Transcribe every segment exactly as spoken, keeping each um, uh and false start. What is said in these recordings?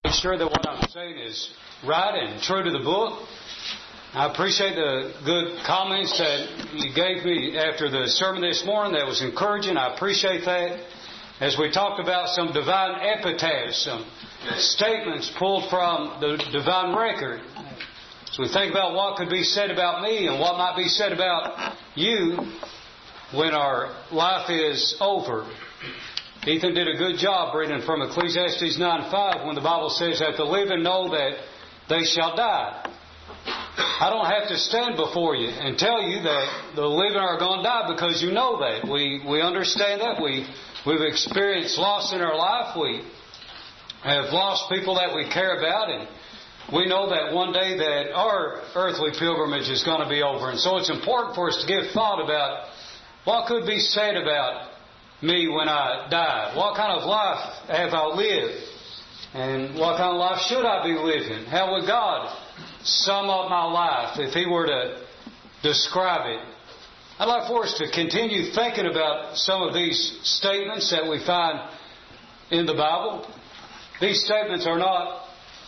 Make sure that what I'm saying is right and true to the book. I appreciate the good comments that you gave me after the sermon this morning. That was encouraging. I appreciate that. As we talked about some divine epitaphs, some statements pulled from the divine record. So we think about what could be said about me and what might be said about you when our life is over. Ethan did a good job reading from Ecclesiastes nine five when the Bible says that the living know that they shall die. I don't have to stand before you and tell you that the living are going to die, because you know that. We we understand that. We, we've experienced loss in our life. We have lost people that we care about, and we know that one day that our earthly pilgrimage is going to be over. And so it's important for us to give thought about what could be said about me when I die. What kind of life have I lived? And what kind of life should I be living? How would God sum up my life if He were to describe it? I'd like for us to continue thinking about some of these statements that we find in the Bible. These statements are not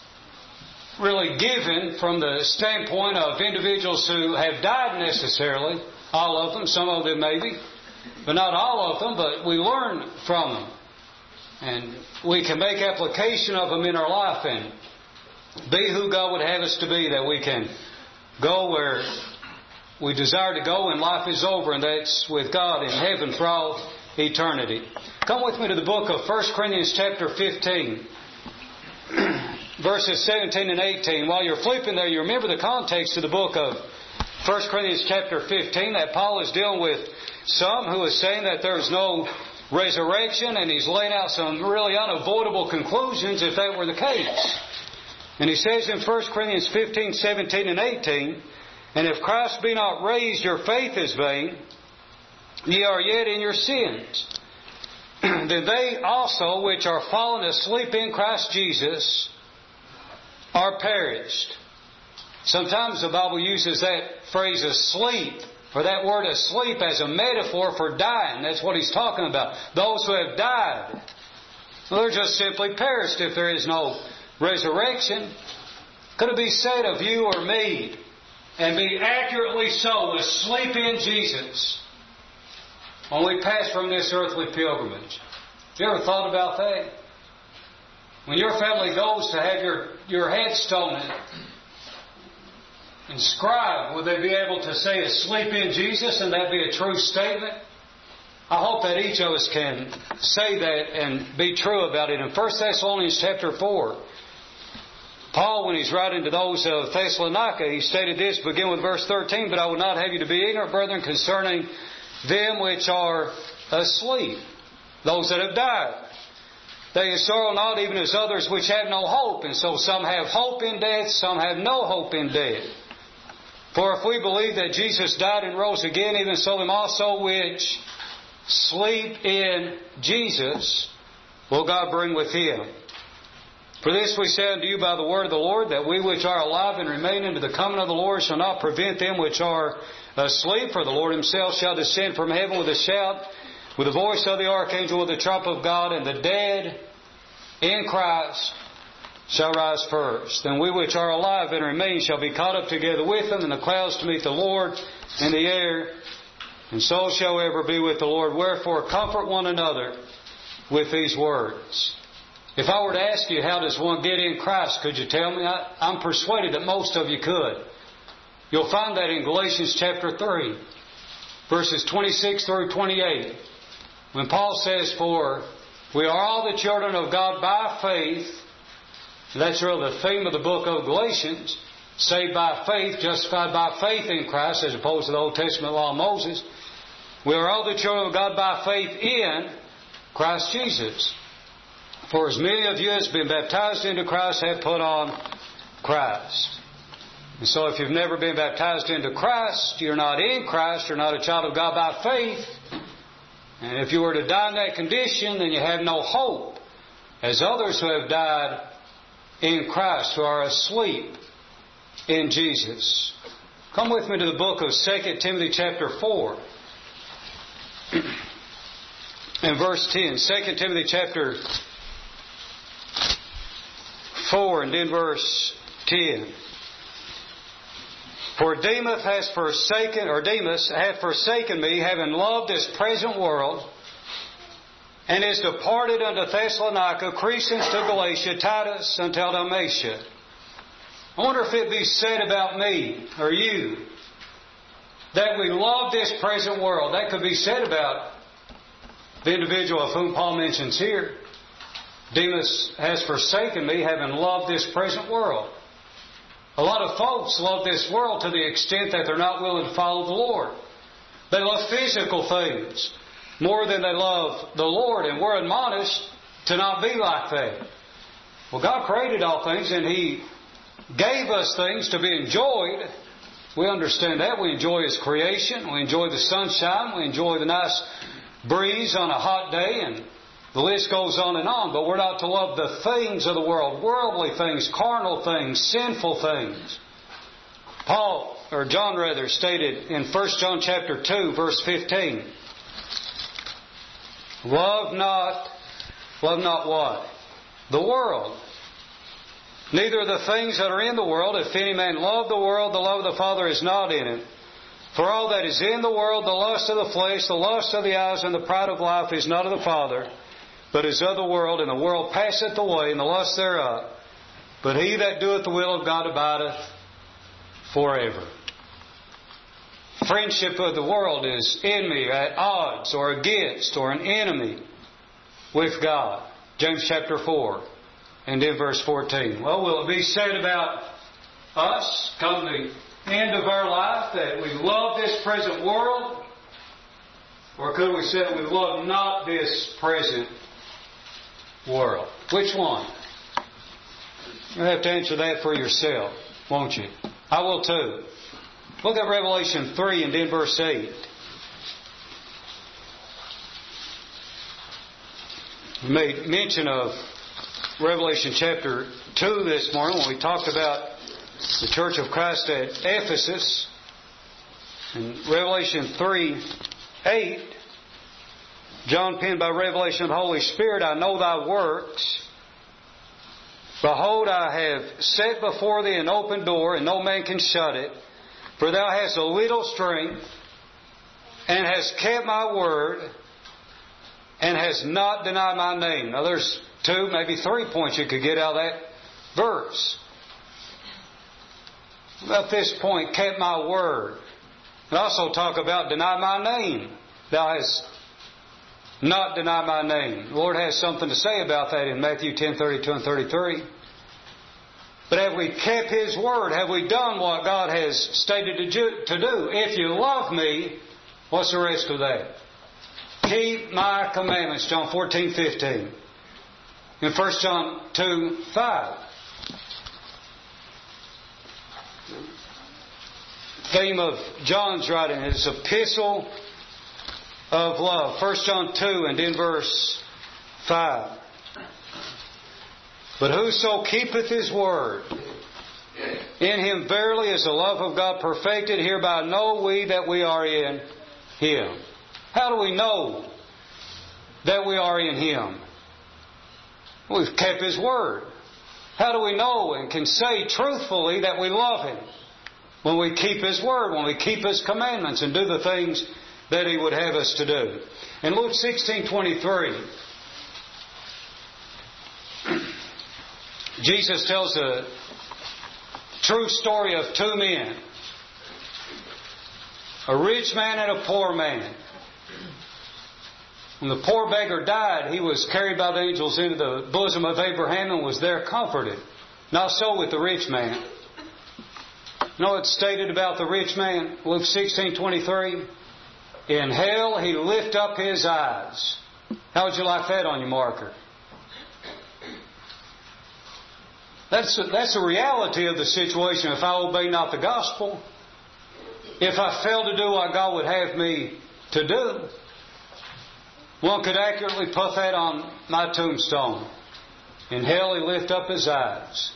really given from the standpoint of individuals who have died necessarily. All of them, some of them maybe, but not all of them, but we learn from them. And we can make application of them in our life and be who God would have us to be, that we can go where we desire to go when life is over, and that's with God in heaven for all eternity. Come with me to the book of First Corinthians chapter fifteen, verses seventeen and eighteen. While you're flipping there, you remember the context of the book of First Corinthians chapter fifteen, that Paul is dealing with some who is saying that there's no resurrection, and he's laying out some really unavoidable conclusions if that were the case. And he says in First Corinthians fifteen, seventeen and eighteen, and if Christ be not raised, your faith is vain, ye are yet in your sins. Then they also which are fallen asleep in Christ Jesus are perished. Sometimes the Bible uses that phrase asleep, or that word asleep, as a metaphor for dying. That's what he's talking about. Those who have died, well, they're just simply perished if there is no resurrection. Could it be said of you or me, and be accurately so, asleep in Jesus when we pass from this earthly pilgrimage? Have you ever thought about that? When your family goes to have your, your headstone inscribed, will they be able to say asleep in Jesus, and that be a true statement? I hope that each of us can say that and be true about it. In First Thessalonians chapter four, Paul, when he's writing to those of Thessalonica, he stated this, begin with verse thirteen, but I would not have you to be ignorant, brethren, concerning them which are asleep, those that have died. They sorrow not, even as others which have no hope. And so some have hope in death, some have no hope in death. For if we believe that Jesus died and rose again, even so them also which sleep in Jesus will God bring with Him. For this we say unto you by the word of the Lord, that we which are alive and remain unto the coming of the Lord shall not prevent them which are asleep. For the Lord Himself shall descend from heaven with a shout, with the voice of the archangel, with the trump of God, and the dead in Christ shall rise first. Then we which are alive and remain shall be caught up together with them in the clouds to meet the Lord in the air, and so shall we ever be with the Lord. Wherefore comfort one another with these words. If I were to ask you, how does one get in Christ, could you tell me? I, I'm persuaded that most of you could. You'll find that in Galatians chapter three, verses twenty-six through twenty-eight. When Paul says, for we are all the children of God by faith. That's really the theme of the book of Galatians. Saved by faith, justified by faith in Christ, as opposed to the Old Testament law of Moses. We are all the children of God by faith in Christ Jesus. For as many of you as have been baptized into Christ have put on Christ. And so if you've never been baptized into Christ, you're not in Christ, you're not a child of God by faith. And if you were to die in that condition, then you have no hope, as others who have died in Christ, who are asleep in Jesus. Come with me to the book of Second Timothy chapter four and verse ten. Second Timothy chapter four and then verse ten. For Demas has forsaken, or Demas hath forsaken me, having loved this present world, and is departed unto Thessalonica, Crescens to Galatia, Titus unto Dalmatia. I wonder if it be said about me or you that we love this present world. That could be said about the individual of whom Paul mentions here. Demas has forsaken me, having loved this present world. A lot of folks love this world to the extent that they're not willing to follow the Lord. They love physical things more than they love the Lord, and we're admonished to not be like that. Well, God created all things, and He gave us things to be enjoyed. We understand that. We enjoy His creation. We enjoy the sunshine. We enjoy the nice breeze on a hot day, and the list goes on and on. But we're not to love the things of the world, worldly things, carnal things, sinful things. Paul, or John rather, stated in First John chapter two, verse fifteen, Love not, love not what? The world. Neither the things that are in the world. If any man love the world, the love of the Father is not in it. For all that is in the world, the lust of the flesh, the lust of the eyes, and the pride of life is not of the Father, but is of the world, and the world passeth away, and the lust thereof. But he that doeth the will of God abideth forever. Friendship with the world is enemy, at odds, or against, or an enemy with God. James chapter four, and in verse fourteen. Well, will it be said about us, come the end of our life, that we love this present world? Or could we say we love not this present world? Which one? You'll have to answer that for yourself, won't you? I will too. Look at Revelation three and then verse eight. We made mention of Revelation chapter two this morning when we talked about the Church of Christ at Ephesus. In Revelation three eight, John penned by revelation of the Holy Spirit, I know thy works. Behold, I have set before thee an open door, and no man can shut it. For thou hast a little strength, and hast kept my word, and hast not denied my name. Now there's two, maybe three points you could get out of that verse. About this point, kept my word. And also talk about deny my name. Thou hast not denied my name. The Lord has something to say about that in Matthew ten thirty-two and thirty-three. But have we kept His word? Have we done what God has stated to do? If you love me, what's the rest of that? Keep my commandments, John fourteen fifteen. In First John two five. Theme of John's writing is epistle of love. First John two and in verse five. But whoso keepeth His word, in him verily is the love of God perfected. Hereby know we that we are in Him. How do we know that we are in Him? We've kept His word. How do we know and can say truthfully that we love Him? When we keep His word, when we keep His commandments and do the things that He would have us to do. In Luke sixteen twenty-three, Jesus tells a true story of two men. A rich man and a poor man. When the poor beggar died, he was carried by the angels into the bosom of Abraham and was there comforted. Not so with the rich man. You know what's stated about the rich man? Luke sixteen twenty-three. In hell he lift up his eyes. How would you like that on your marker? That's a, that's the reality of the situation. If I obey not the gospel, if I fail to do what God would have me to do, one could accurately put that on my tombstone. In hell he lift up his eyes.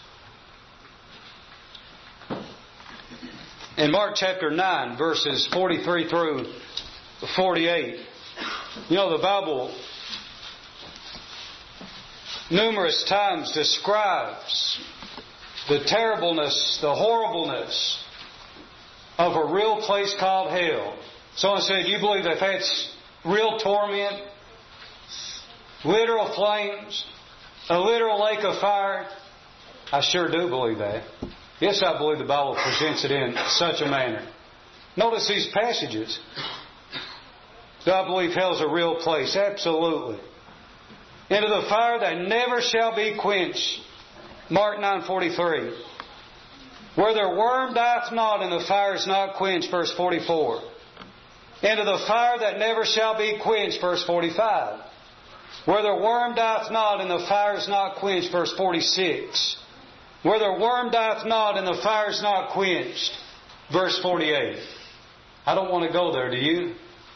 In Mark chapter nine, verses forty-three through forty-eight, you know, the Bible numerous times describes the terribleness, the horribleness of a real place called hell. Someone said, you believe that that's real torment, literal flames, a literal lake of fire? I sure do believe that. Yes, I believe the Bible presents it in such a manner. Notice these passages. Do I believe hell's a real place? Absolutely. Into the fire that never shall be quenched. Mark nine forty-three. Where their worm dieth not and the fire is not quenched. Verse forty-four. Into the fire that never shall be quenched. Verse forty-five. Where their worm dieth not and the fire is not quenched. Verse forty-six. Where their worm dieth not and the fire is not quenched. Verse forty-eight. I don't want to go there, do you?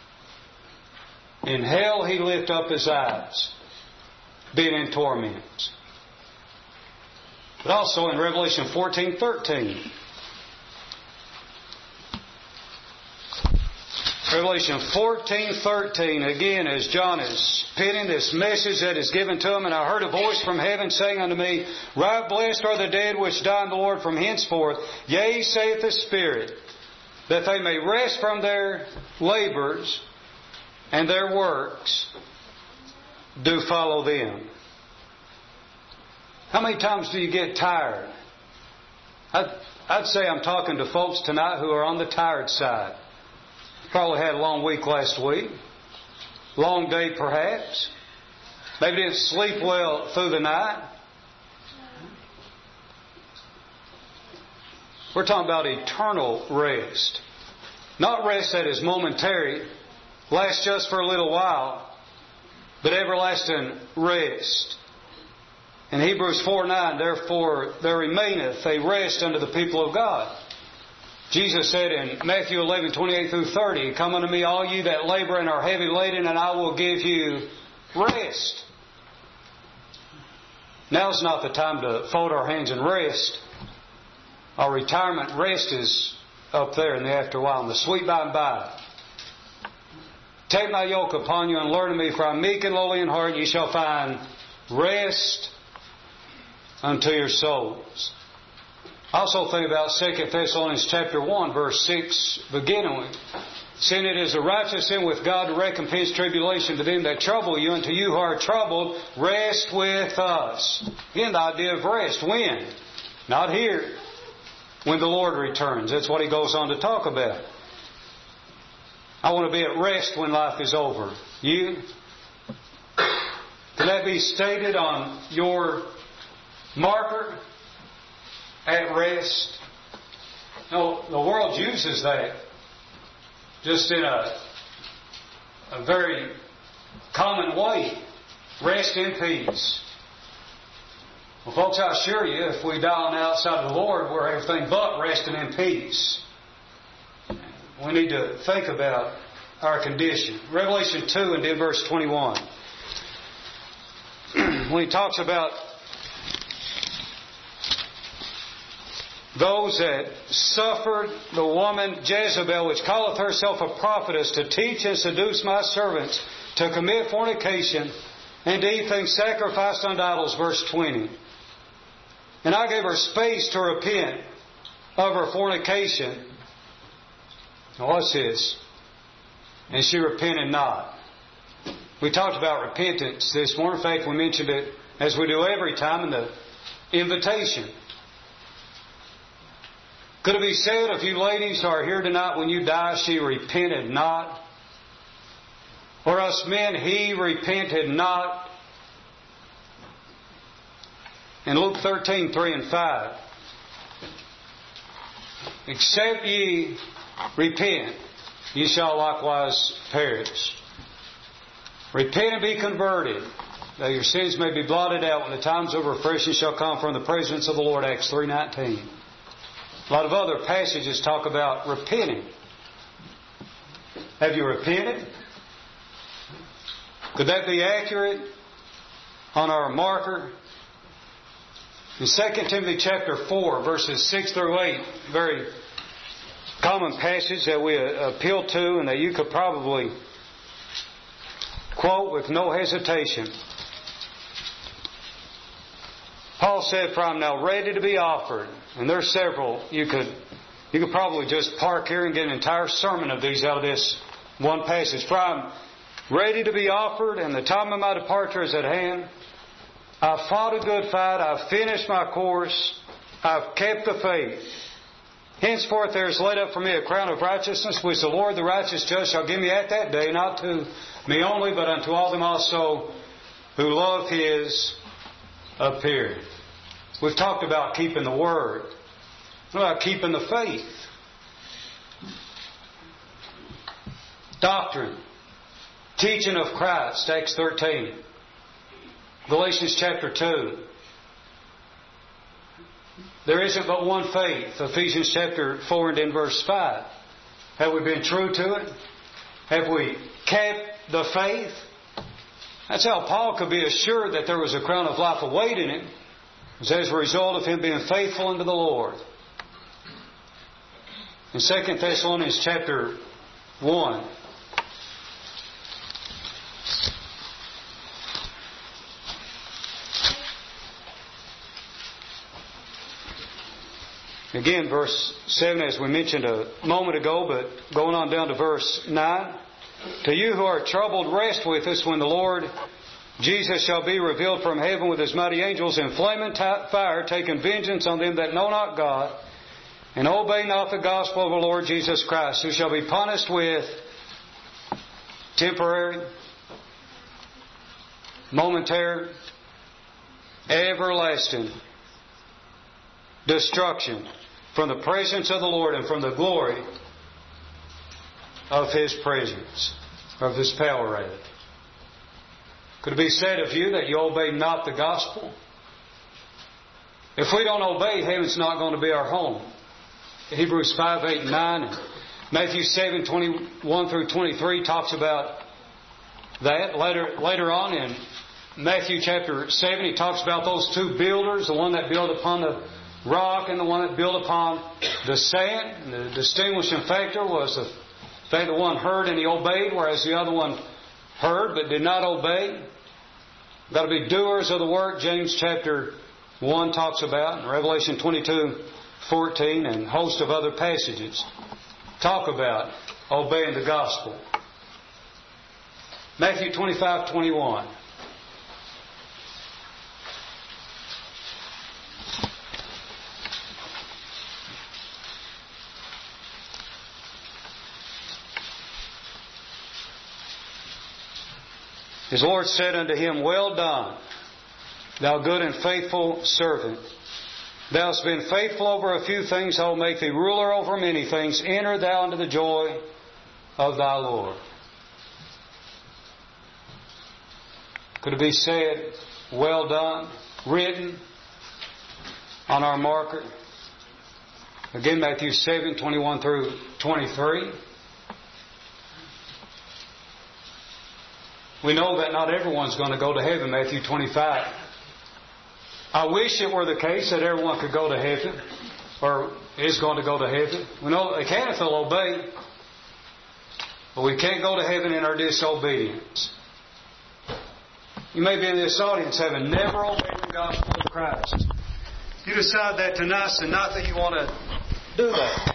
In hell he lift up his eyes, being in torments. But also in Revelation fourteen thirteen. Revelation fourteen thirteen, again, as John is penning this message that is given to him, and I heard a voice from heaven saying unto me, right blessed are the dead which die in the Lord from henceforth. Yea, saith the Spirit, that they may rest from their labors, and their works do follow them. How many times do you get tired? I'd, I'd say I'm talking to folks tonight who are on the tired side. Probably had a long week last week. Long day perhaps. Maybe didn't sleep well through the night. We're talking about eternal rest. Not rest that is momentary, lasts just for a little while, but everlasting rest. In Hebrews four nine, therefore there remaineth a rest unto the people of God. Jesus said in Matthew eleven twenty-eight through thirty, come unto me all you that labor and are heavy laden, and I will give you rest. Now's not the time to fold our hands and rest. Our retirement rest is up there in the after while, in the sweet by and by. Take my yoke upon you and learn of me, for I am meek and lowly in heart, and ye shall find rest unto your souls. I also think about Second Thessalonians chapter one, verse six, beginning with, seeing it is a righteous sin with God to recompense tribulation to them that trouble you, and to you who are troubled, rest with us. Again, the idea of rest. When? Not here. When the Lord returns. That's what he goes on to talk about. I want to be at rest when life is over. You? Can that be stated on your marker? At rest? No, the world uses that just in a, a very common way. Rest in peace. Well, folks, I assure you, if we die on the outside of the Lord, we're everything but resting in peace. We need to think about our condition. Revelation two and then verse twenty-one. When he talks about those that suffered the woman Jezebel, which calleth herself a prophetess, to teach and seduce my servants to commit fornication and to eat things sacrificed unto idols, verse twenty. And I gave her space to repent of her fornication. Now watch this. And she repented not. We talked about repentance this morning. In fact, we mentioned it as we do every time in the invitation. Could it be said of you ladies who are here tonight, when you die, she repented not? Or us men, he repented not? In Luke thirteen, three and five. Except ye repent, ye shall likewise perish. Repent and be converted, that your sins may be blotted out when the times of refreshing shall come from the presence of the Lord. Acts three nineteen. A lot of other passages talk about repenting. Have you repented? Could that be accurate on our marker? In Second Timothy chapter four, verses six through eight, very common passage that we appeal to and that you could probably quote with no hesitation. said, "For I am now ready to be offered." And there's several. You could, you could probably just park here and get an entire sermon of these out of this one passage. "For I am ready to be offered, and the time of my departure is at hand. I've fought a good fight. I've finished my course. I've kept the faith. Henceforth there is laid up for me a crown of righteousness, which the Lord, the righteous judge, shall give me at that day, not to me only, but unto all them also who love His appearing." We've talked about keeping the Word. What about keeping the faith? Doctrine. Teaching of Christ, Acts thirteen. Galatians chapter two. There isn't but one faith, Ephesians chapter four and in verse five. Have we been true to it? Have we kept the faith? That's how Paul could be assured that there was a crown of life awaiting him. It was as a result of him being faithful unto the Lord. In Second Thessalonians chapter one, again, verse seven, as we mentioned a moment ago, but going on down to verse nine. "To you who are troubled, rest with us when the Lord Jesus shall be revealed from heaven with His mighty angels in flaming fire, taking vengeance on them that know not God, and obey not the gospel of the Lord Jesus Christ, who shall be punished with temporary, momentary, everlasting destruction from the presence of the Lord and from the glory of His presence, of His power rather." Could it be said of you that you obey not the gospel? If we don't obey, heaven's not going to be our home. Hebrews five, eight, and nine, and Matthew seven, twenty-one through twenty-three talks about that. Later, later on in Matthew chapter seven, he talks about those two builders, the one that built upon the rock and the one that built upon the sand. And the distinguishing factor was the fact that one heard and he obeyed, whereas the other one heard but did not obey. Got to be doers of the work, James chapter one talks about, and Revelation twenty-two, fourteen, and a host of other passages talk about obeying the gospel. Matthew twenty-five, twenty-one. His Lord said unto him, "Well done, thou good and faithful servant. Thou hast been faithful over a few things, I will make thee ruler over many things. Enter thou into the joy of thy Lord." Could it be said, "Well done," written on our marker? Again, Matthew seven, twenty-one through twenty-three. We know that not everyone's going to go to heaven, Matthew twenty-five. I wish it were the case that everyone could go to heaven, or is going to go to heaven. We know they can if they'll obey, but we can't go to heaven in our disobedience. You may be in this audience having never obeyed the gospel of Christ. You decide that tonight's the night that you want to do that.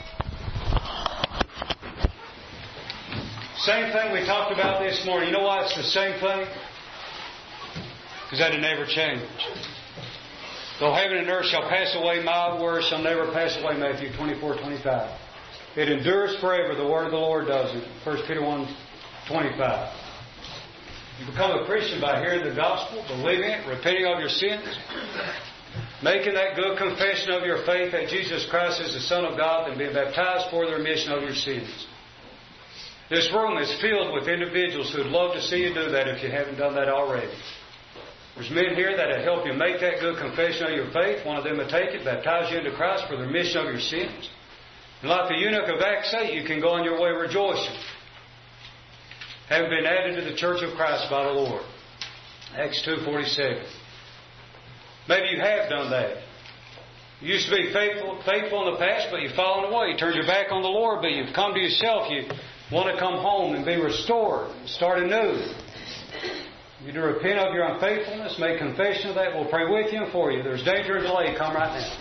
Same thing we talked about this morning. You know why it's the same thing? Because that'll never change. "Though heaven and earth shall pass away, my word shall never pass away," Matthew twenty-four, twenty-five. It endures forever. The word of the Lord does it. First Peter one, twenty-five. You become a Christian by hearing the gospel, believing it, repenting of your sins, making that good confession of your faith that Jesus Christ is the Son of God, and being baptized for the remission of your sins. This room is filled with individuals who'd love to see you do that if you haven't done that already. There's men here that will help you make that good confession of your faith. One of them will take it, baptize you into Christ for the remission of your sins. And like the eunuch of Acts eight, you can go on your way rejoicing, having been added to the church of Christ by the Lord. Acts two forty-seven. Maybe you have done that. You used to be faithful, faithful in the past, but you've fallen away. You turned your back on the Lord, but you've come to yourself. You want to come home and be restored, start anew. You to repent of your unfaithfulness, make confession of that. We'll pray with you and for you. There's danger and delay. Come right now.